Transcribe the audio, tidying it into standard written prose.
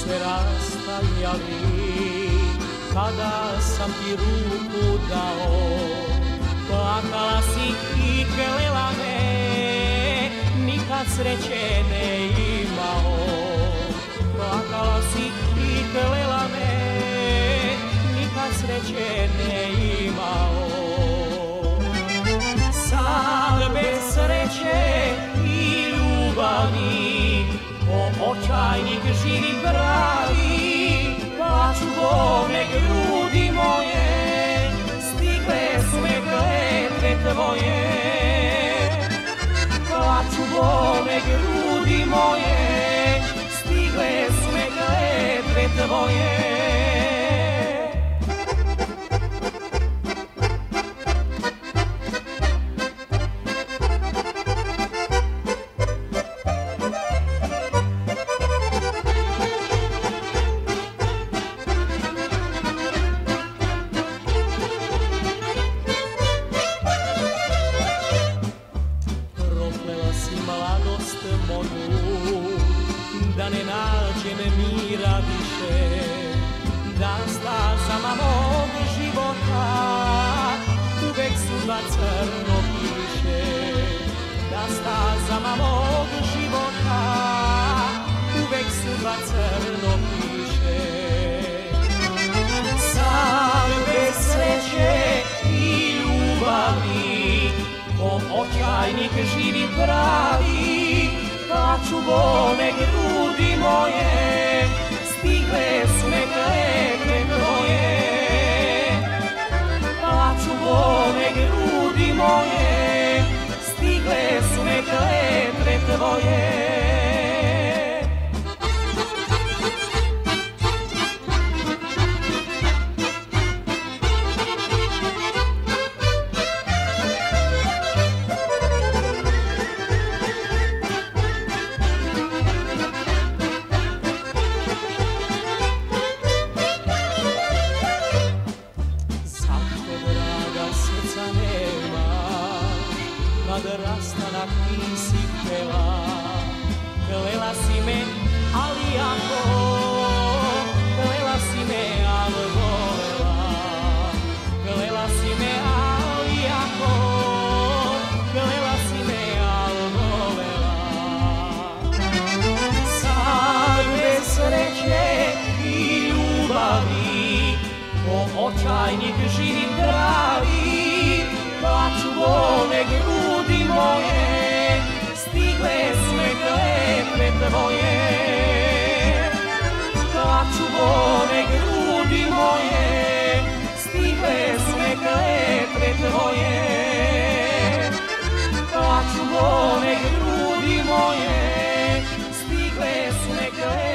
se rastajali, kada sam ti ruku dao, plakala si i kelela me, nikad sreće ne imao. Plakala si i kelela me, nikad sreće ne imao. Sad bez sreće i ljubavi, ko očajnik živi pravi, plaču bole grudi moje, stigle su me kletve tvoje. Plaču bole grudi moje, stigle su me kletve tvoje. Da ne nađem mira više, da stazama mog života uvek sudba crno piše. Da stazama mog života uvek sudba crno piše. Sad bez sreće i ljubavi, ko očajnik živi pravi, plaču bole grudi moje, stigle su me kletve tvoje. Plaču bole grudi moje, stigle su me kletve tvoje. Kad rastanak ti si htela, klela si me, ali ako, klela si me, ali volela. Klela si me, ali ako, klela si me, ali volela. Sad bez sreće i ljubavi, ko očajnik živi pravi, plaču bole grudi moje, stigle su me kletve tvoje. Plaču bole grudi moje, stigle su me kletve tvoje. Plaču bole grudi moje, stigle su me kletve tvoje.